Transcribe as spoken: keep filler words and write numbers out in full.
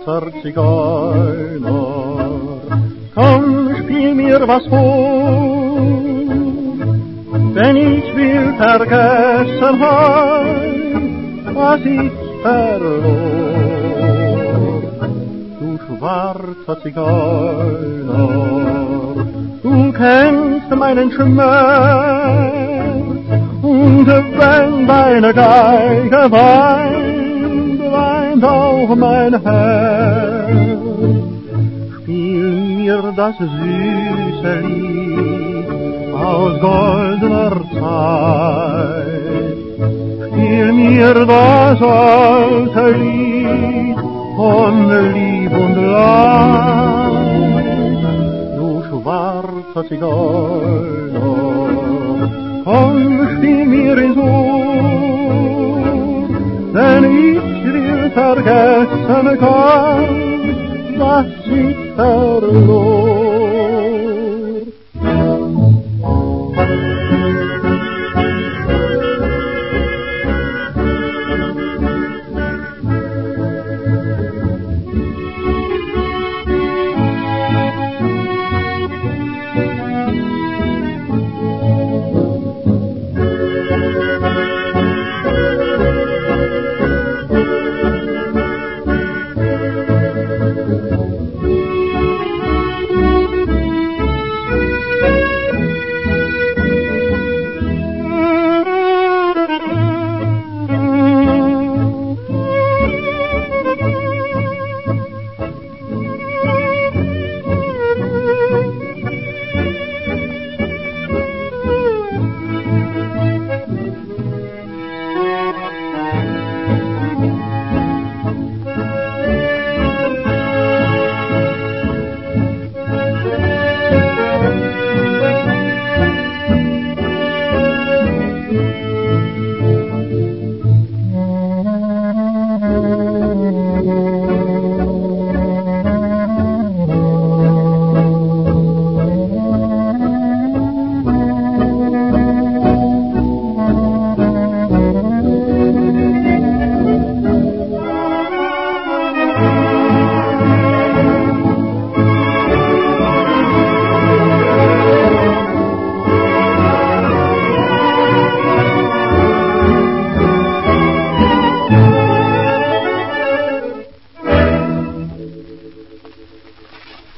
schwarzer Zigeuner, komm, spiel mir was vor, denn ich will vergessen heut, was ich verlor. Du schwarzer Zigeuner, du kennst meinen Schmerz, und wenn deine Geige weint, weint auch mein Herz. Spiel mir das süße Lied aus goldener Zeit, spiel mir das alte Lied von Lieb und Leid. Du schwarzer Zigeuner, komm, spiel mir ins Ohr, denn ich will vergessen kann, was ich verlor.